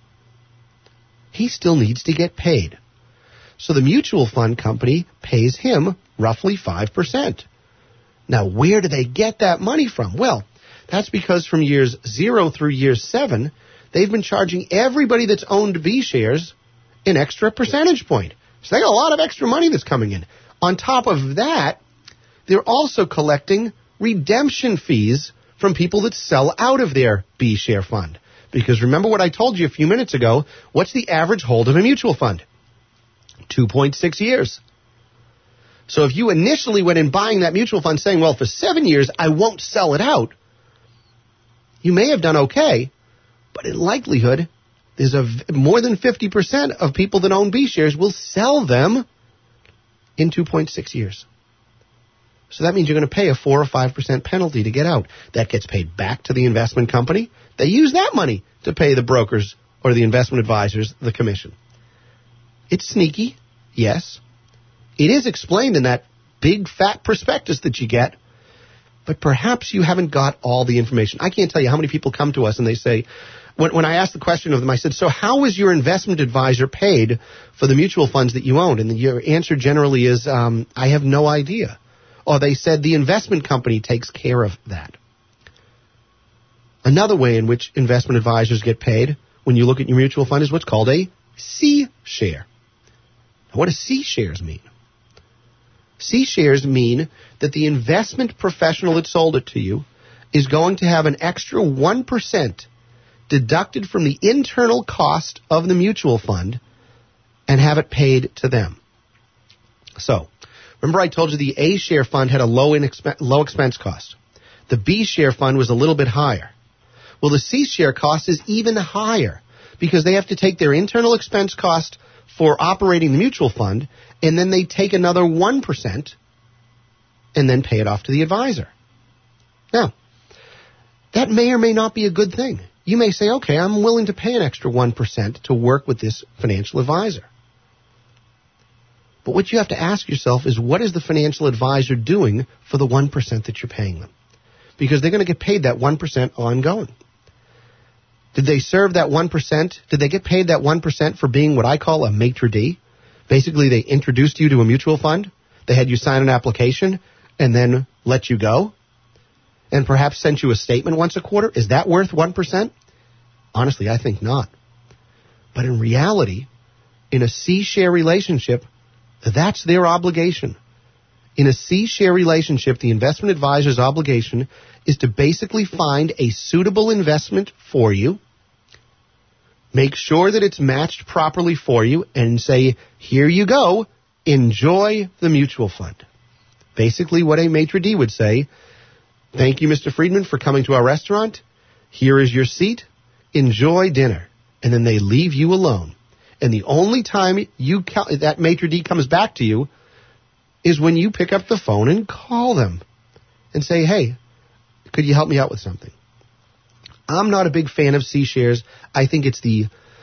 He still needs to get paid. So the mutual fund company pays him roughly 5%. Now, where do they get that money from? Well, that's because from years 0 through year 7, they've been charging everybody that's owned B shares an extra percentage point. So they got a lot of extra money that's coming in. On top of that, they're also collecting redemption fees from people that sell out of their B share fund. Because remember what I told you a few minutes ago, what's the average hold of a mutual fund? 2.6 years. So if you initially went in buying that mutual fund saying, well, for 7 years, I won't sell it out, you may have done okay, but in likelihood, there's more than 50% of people that own B shares will sell them in 2.6 years. So that means you're going to pay a 4 or 5% penalty to get out. That gets paid back to the investment company. They use that money to pay the brokers or the investment advisors the commission. It's sneaky, yes. It is explained in that big fat prospectus that you get, but perhaps you haven't got all the information. I can't tell you how many people come to us and they say, when I asked the question of them, I said, so how is your investment advisor paid for the mutual funds that you own? And your answer generally is, I have no idea. Or they said the investment company takes care of that. Another way in which investment advisors get paid when you look at your mutual fund is what's called a C share. Now, what do C shares mean? C shares mean that the investment professional that sold it to you is going to have an extra 1% deducted from the internal cost of the mutual fund and have it paid to them. So, remember I told you the A share fund had a low expense cost. The B share fund was a little bit higher. Well, the C share cost is even higher because they have to take their internal expense cost for operating the mutual fund, and then they take another 1% and then pay it off to the advisor. Now, that may or may not be a good thing. You may say, okay, I'm willing to pay an extra 1% to work with this financial advisor. But what you have to ask yourself is, what is the financial advisor doing for the 1% that you're paying them? Because they're going to get paid that 1% ongoing. Did they serve that 1%? Did they get paid that 1% for being what I call a maitre d'? Basically, they introduced you to a mutual fund. They had you sign an application and then let you go. And perhaps sent you a statement once a quarter. Is that worth 1%? Honestly, I think not. But in reality, in a C-share relationship, that's their obligation. In a C-share relationship, the investment advisor's obligation is to basically find a suitable investment for you, make sure that it's matched properly for you, and say, here you go, enjoy the mutual fund. Basically what a maitre d' would say, thank you, Mr. Friedman, for coming to our restaurant. Here is your seat. Enjoy dinner. And then they leave you alone. And the only time that maitre d' comes back to you is when you pick up the phone and call them and say, hey, could you help me out with something? I'm not a big fan of C-shares. I think it's the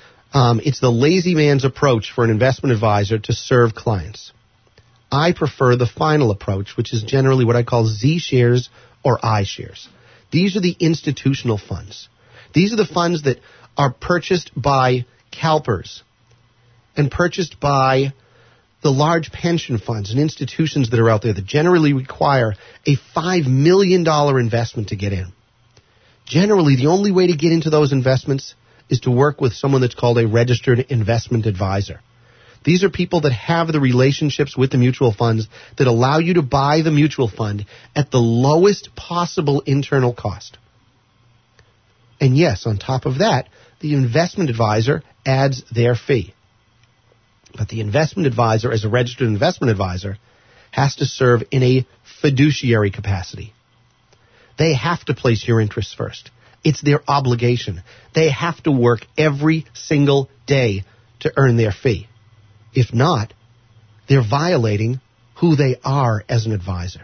lazy man's approach for an investment advisor to serve clients. I prefer the final approach, which is generally what I call Z-shares or I-shares. These are the institutional funds. These are the funds that are purchased by CalPERS and purchased by the large pension funds and institutions that are out there that generally require a $5 million investment to get in. Generally, the only way to get into those investments is to work with someone that's called a registered investment advisor. These are people that have the relationships with the mutual funds that allow you to buy the mutual fund at the lowest possible internal cost. And yes, on top of that, the investment advisor adds their fee. But the investment advisor, as a registered investment advisor, has to serve in a fiduciary capacity. They have to place your interests first. It's their obligation. They have to work every single day to earn their fee. If not, they're violating who they are as an advisor.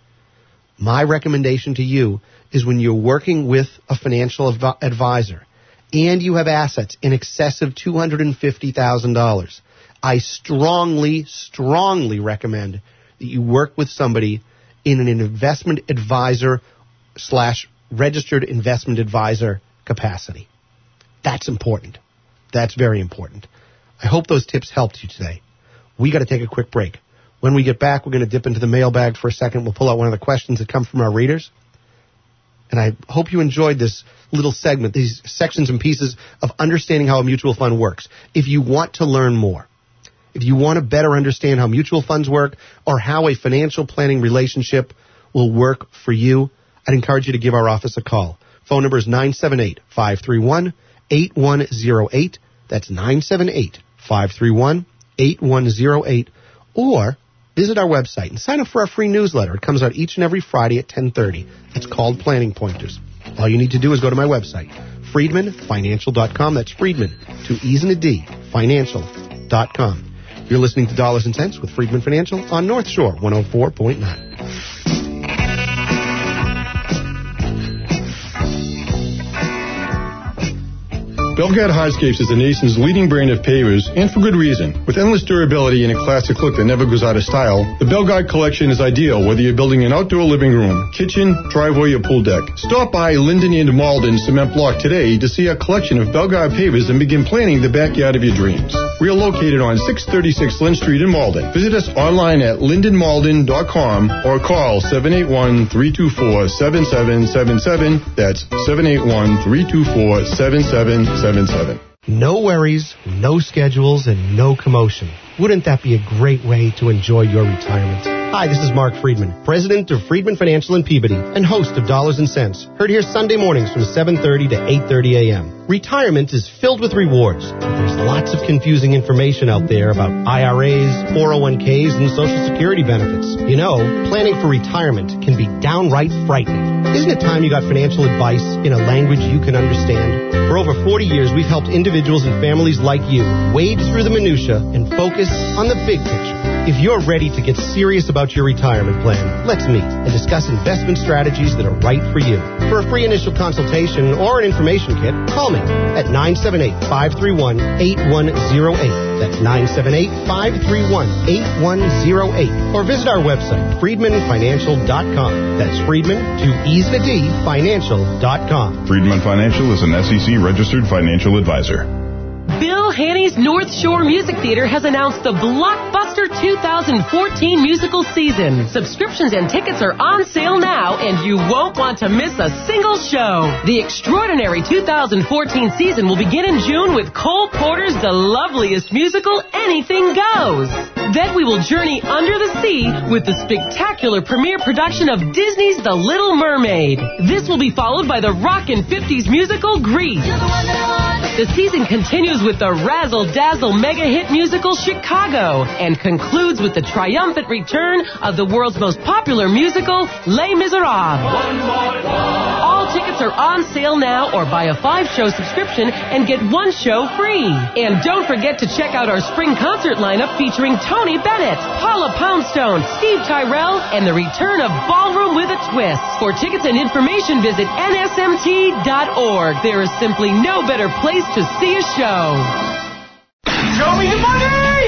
My recommendation to you is when you're working with a financial advisor and you have assets in excess of $250,000, I strongly, strongly recommend that you work with somebody in an investment advisor / registered investment advisor capacity. That's important. That's very important. I hope those tips helped you today. We got to take a quick break. When we get back, we're going to dip into the mailbag for a second. We'll pull out one of the questions that come from our readers. And I hope you enjoyed this little segment, these sections and pieces of understanding how a mutual fund works. If you want to learn more, if you want to better understand how mutual funds work or how a financial planning relationship will work for you, I'd encourage you to give our office a call. Phone number is 978-531-8108. That's 978-531-8108. Or visit our website and sign up for our free newsletter. It comes out each and every Friday at 10:30. It's called Planning Pointers. All you need to do is go to my website, FriedmanFinancial.com. That's Friedman, 2 E's and a D, Financial.com. You're listening to Dollars and Cents with Friedman Financial on North Shore 104.9. Belgard Hardscapes is the nation's leading brand of pavers, and for good reason. With endless durability and a classic look that never goes out of style, the Belgard collection is ideal whether you're building an outdoor living room, kitchen, driveway, or pool deck. Stop by Linden and Malden Cement Block today to see a collection of Belgard pavers and begin planning the backyard of your dreams. We are located on 636 Lynn Street in Malden. Visit us online at lindenmalden.com or call 781-324-7777. That's 781-324-7777. No worries, no schedules, and no commotion. Wouldn't that be a great way to enjoy your retirement? Hi, this is Mark Friedman, president of Friedman Financial in Peabody and host of Dollars and Cents, heard here Sunday mornings from 7:30 to 8:30 a.m. Retirement is filled with rewards, but there's lots of confusing information out there about IRAs, 401ks, and Social Security benefits. You know, planning for retirement can be downright frightening. Isn't it time you got financial advice in a language you can understand? For over 40 years, we've helped individuals and families like you wade through the minutia and focus on the big picture. If you're ready to get serious about your retirement plan, let's meet and discuss investment strategies that are right for you. For a free initial consultation or an information kit, call me at 978-531-8108. That's 978-531-8108. Or visit our website, friedmanfinancial.com. That's Friedman, Financial.com. Friedman Financial is an SEC registered financial advisor. Bill Haney's North Shore Music Theater has announced the blockbuster 2014 musical season. Subscriptions and tickets are on sale now, and you won't want to miss a single show. The extraordinary 2014 season will begin in June with Cole Porter's The Loveliest Musical, Anything Goes. Then we will journey under the sea with the spectacular premiere production of Disney's The Little Mermaid. This will be followed by the rockin' 50s musical Grease. The season continues with the razzle-dazzle mega-hit musical Chicago and concludes with the triumphant return of the world's most popular musical, Les Miserables. All tickets are on sale now, or buy a 5-show subscription and get 1 show free. And don't forget to check out our spring concert lineup featuring Tony Bennett, Paula Poundstone, Steve Tyrell, and the return of Ballroom with a Twist. For tickets and information, visit nsmt.org. There is simply no better place to see a show. Show me the money!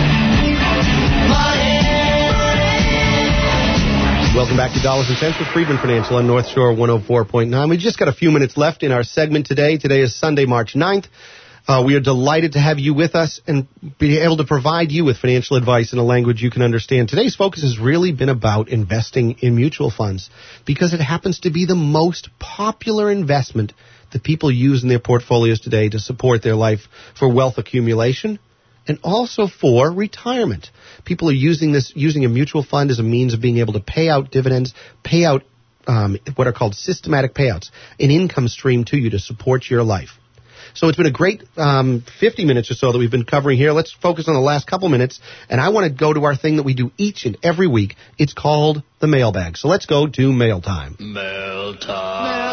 Welcome back to Dollars and Cents with Friedman Financial on North Shore 104.9. We've just got a few minutes left in our segment today. Today is Sunday, March 9th. We are delighted to have you with us and be able to provide you with financial advice in a language you can understand. Today's focus has really been about investing in mutual funds because it happens to be the most popular investment that people use in their portfolios today to support their life for wealth accumulation and also for retirement. People are using a mutual fund as a means of being able to pay out dividends, pay out what are called systematic payouts, an income stream to you to support your life. So it's been a great 50 minutes or so that we've been covering here. Let's focus on the last couple minutes, and I want to go to our thing that we do each and every week. It's called the mailbag. So let's go to mail time. Mail time.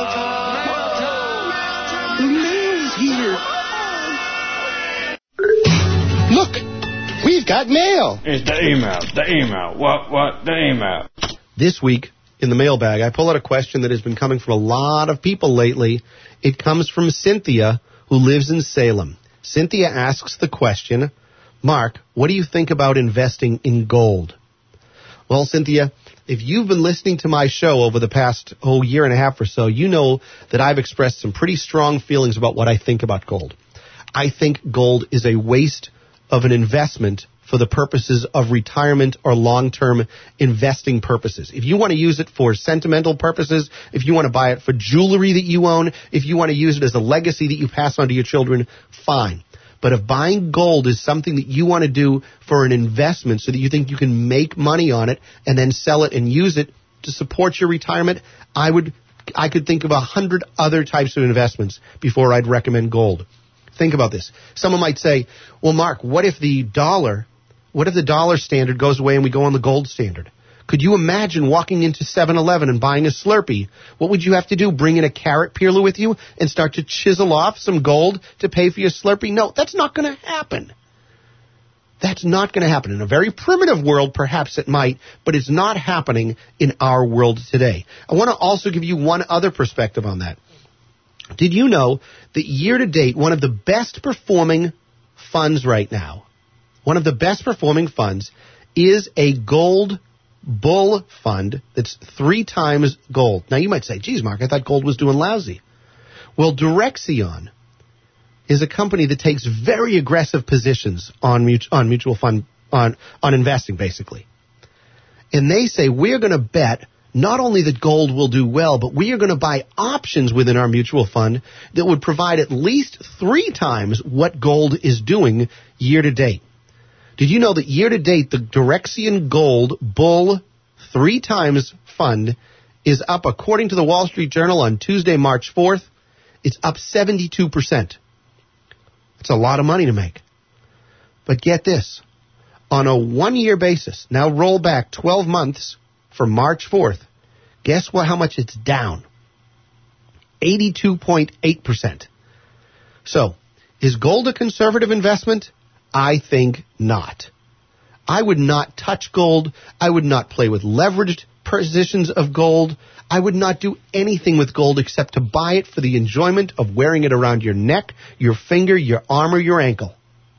The mail's here. Look, we've got mail. It's the email. What? The email. This week in the mailbag, I pull out a question that has been coming from a lot of people lately. It comes from Cynthia, who lives in Salem. Cynthia asks the question, Mark, what do you think about investing in gold? Well, Cynthia, if you've been listening to my show over the past year and a half or so, you know that I've expressed some pretty strong feelings about what I think about gold. I think gold is a waste of an investment for the purposes of retirement or long-term investing purposes. If you want to use it for sentimental purposes, if you want to buy it for jewelry that you own, if you want to use it as a legacy that you pass on to your children, fine. But if buying gold is something that you want to do for an investment so that you think you can make money on it and then sell it and use it to support your retirement, I could think of 100 other types of investments before I'd recommend gold. Think about this. Someone might say, well, Mark, what if the dollar standard goes away and we go on the gold standard? Could you imagine walking into 7-Eleven and buying a Slurpee? What would you have to do? Bring in a carrot peeler with you and start to chisel off some gold to pay for your Slurpee? No, that's not going to happen. That's not going to happen. In a very primitive world, perhaps it might, but it's not happening in our world today. I want to also give you one other perspective on that. Did you know that year to date, one of the best performing funds right now, is a gold bull fund that's 3 times gold. Now, you might say, geez, Mark, I thought gold was doing lousy. Well, Direxion is a company that takes very aggressive positions on mutual fund, on investing, basically. And they say, we're going to bet not only that gold will do well, but we are going to buy options within our mutual fund that would provide at least 3 times what gold is doing year to date. Did you know that year to date, the Direxion Gold Bull 3 times fund is up, according to the Wall Street Journal on Tuesday, March 4th, it's up 72%. That's a lot of money to make. But get this, on a 1-year basis, now roll back 12 months from March 4th, guess how much it's down? 82.8%. So, is gold a conservative investment? I think not. I would not touch gold. I would not play with leveraged positions of gold. I would not do anything with gold except to buy it for the enjoyment of wearing it around your neck, your finger, your arm, or your ankle.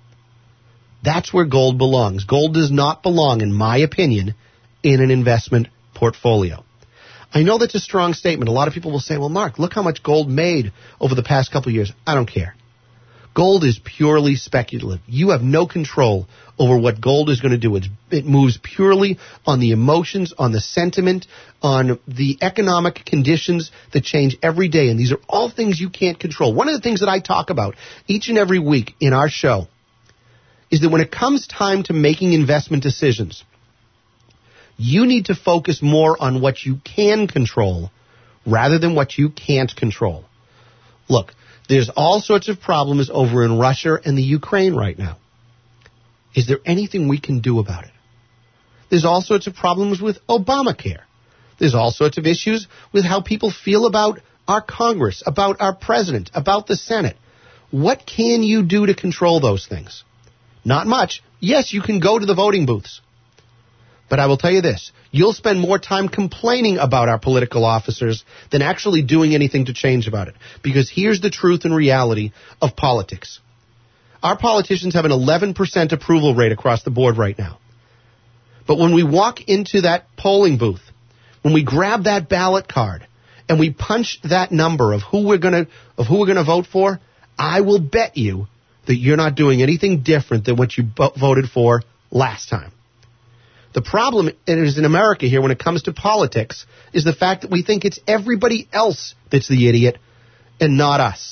That's where gold belongs. Gold does not belong, in my opinion, in an investment portfolio. I know that's a strong statement. A lot of people will say, well, Mark, look how much gold made over the past couple of years. I don't care. Gold is purely speculative. You have no control over what gold is going to do. It moves purely on the emotions, on the sentiment, on the economic conditions that change every day. And these are all things you can't control. One of the things that I talk about each and every week in our show is that when it comes time to making investment decisions, you need to focus more on what you can control rather than what you can't control. Look, there's all sorts of problems over in Russia and the Ukraine right now. Is there anything we can do about it? There's all sorts of problems with Obamacare. There's all sorts of issues with how people feel about our Congress, about our president, about the Senate. What can you do to control those things? Not much. Yes, you can go to the voting booths. But I will tell you this, you'll spend more time complaining about our political officers than actually doing anything to change about it. Because here's the truth and reality of politics. Our politicians have an 11% approval rate across the board right now. But when we walk into that polling booth, when we grab that ballot card and we punch that number of who we're going to vote for, I will bet you that you're not doing anything different than what you voted for last time. The problem is in America here when it comes to politics is the fact that we think it's everybody else that's the idiot and not us.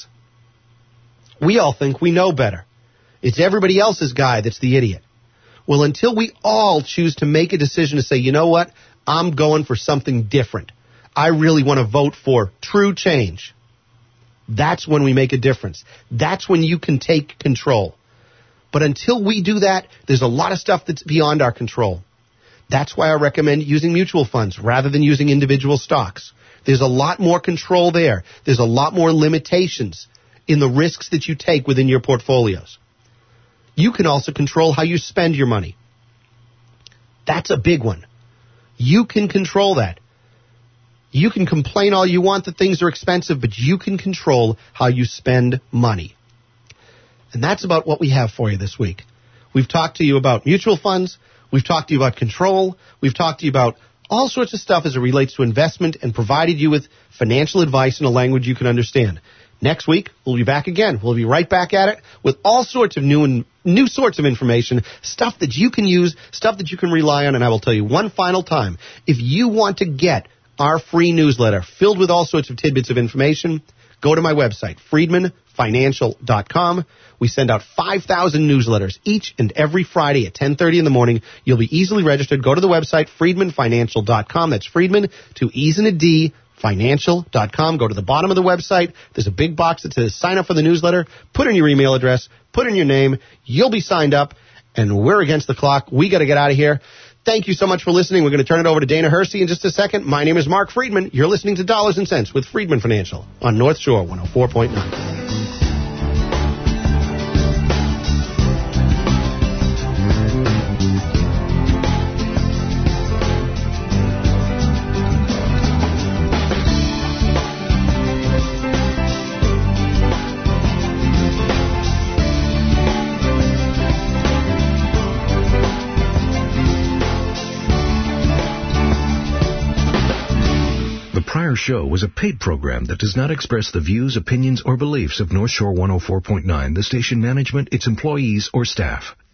We all think we know better. It's everybody else's guy that's the idiot. Well, until we all choose to make a decision to say, you know what, I'm going for something different. I really want to vote for true change. That's when we make a difference. That's when you can take control. But until we do that, there's a lot of stuff that's beyond our control. That's why I recommend using mutual funds rather than using individual stocks. There's a lot more control there. There's a lot more limitations in the risks that you take within your portfolios. You can also control how you spend your money. That's a big one. You can control that. You can complain all you want that things are expensive, but you can control how you spend money. And that's about what we have for you this week. We've talked to you about mutual funds. We've talked to you about control. We've talked to you about all sorts of stuff as it relates to investment and provided you with financial advice in a language you can understand. Next week, we'll be back again. We'll be right back at it with all sorts of new sorts of information, stuff that you can use, stuff that you can rely on. And I will tell you one final time, if you want to get our free newsletter filled with all sorts of tidbits of information, go to my website, friedmanfinancial.com. We send out 5,000 newsletters each and every Friday at 10:30 in the morning. You'll be easily registered. Go to the website, friedmanfinancial.com. That's Friedman, 2 E's and a D, financial.com. Go to the bottom of the website. There's a big box that says sign up for the newsletter. Put in your email address. Put in your name. You'll be signed up. And we're against the clock. We got to get out of here. Thank you so much for listening. We're going to turn it over to Dana Hersey in just a second. My name is Mark Friedman. You're listening to Dollars and Cents with Friedman Financial on North Shore 104.9. Show was a paid program that does not express the views, opinions, or beliefs of North Shore 104.9, the station management, its employees, or staff.